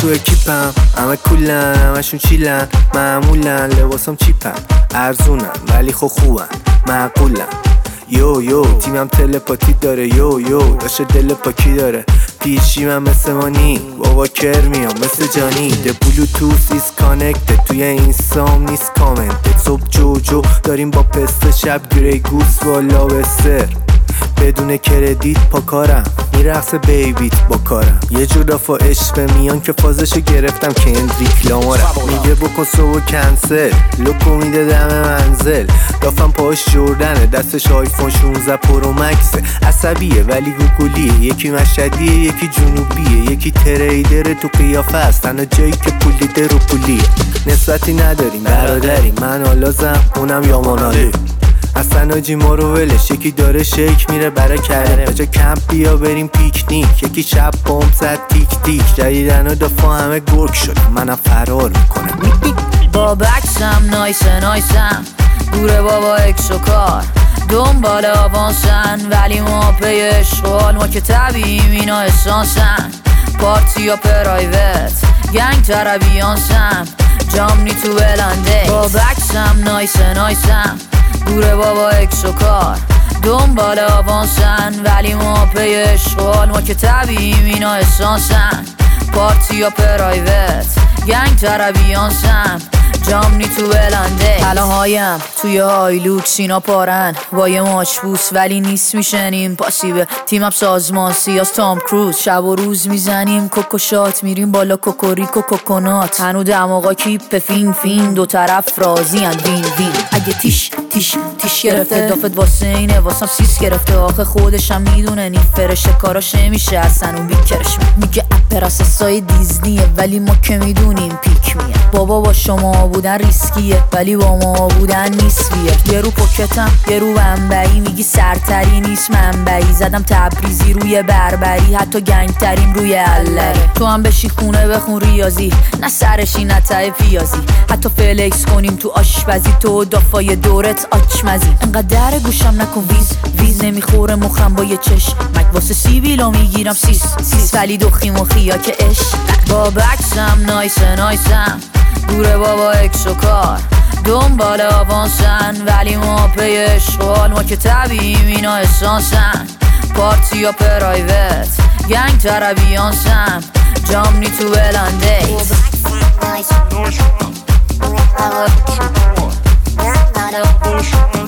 تو اکیپم، همه کولن، همشون چیلن، معمولن، لباسم چیپن، ارزونن ولی خب خوبن، معقولن. یو تیمم تلپاتی داره، یو داشته دل پاکی داره. پیچی من مثل مانی، بابا کر میام مثل جانی. The bluetooth is connected، توی اینستام نیست کامنت. صبح جو داریم با پسته، شب گری گوس با لابستر. بدون کردیت پا کارم، میرقصه بیبیت با کارم. یه جور رفا عشق میان که فازشو گرفتم کندریک لامارم. میگه بکن صبح کنسل، لوکو میده دم منزل. دافم پاش جردنه، دستش آیفون 16 پرو مکسه. عصبیه ولی گوگلیه، یکی مشهدیه یکی جنوبیه. یکی تریدر تو قیافه است، تنها جایی که پولیده رو پولیه. نسبتی نداریم برادریم، من آلازم اونم یاماناله. اصلا آجی ما رو ولش، یکی داره شیک میره برای کرده. بجا کمپ بیا بریم پیکنیک، یکی شب بوم زد تیک تیک. جدیدن و دفاع همه گرگ شد، منم فرار میکنم. با بکسم نایسم دوره بابا اکس و کار. دنبال آوانسن ولی ما پی اشغال. ما که طبیعیم اینا اسانسن، پارتی یا پرایوت گنگ ترابیانسم. جامنی تو بلنده با بکسم نایسم دوره بابا اکس و کار. دنبال آوانسن ولی ما پی اشغال. ما که طبیعیم اینا اسانسن، پارتی یا پرایوت گنگ ترابیانسم. جامنی تو بلنده حلاهایم توی هایلوکس اینا پارن. با یه ماچبوس ولی نیست میشنیم پاسیبه. تیمم سازمان سیاس تام کروز، شب و روز میزنیم کوکو شات. میریم بالا کوکوریکو کوکونات. هنو دماغا کیپ فین دو طرف راضی ان وین. اگه تیش گرفته دافت واسه اینه، واسم سیس گرفته. آخه خودشم میدونه این فرشه کاراش نمیشه اصلا اون بیکرش. میگه اپراسسای دیزنیه ولی ما که میدونیم پیک میه. بابا با شما بودن ریسکیه ولی با ما بودن نیسویه. یه رو پوکتم یه رو بمبئی، میگی سرتری نیست منبعی. زدم تبریزی روی بربری، حتی گنگتریم روی علری. تو هم بشی خونه بخون ریاضی، نه سرشی نه ته پیازی. حتی فلکس کنیم تو آشپزی، تو دافای دورت آچمزی. انقدر گوشم نکن ویز نمیخوره مخم با یه چشم. مک واسه سیبیلا میگیرم سیس ولی دخی مخیا که عشق. با بکسم نایسم دوره بابا اکس و کار. دنبال آوانسن ولی ما پی اشغال. ما که طبیعیم اینا اسانسن، پارتی یا پرایوت گنگ ترابیانسم. جامنی تو بلنده Nice.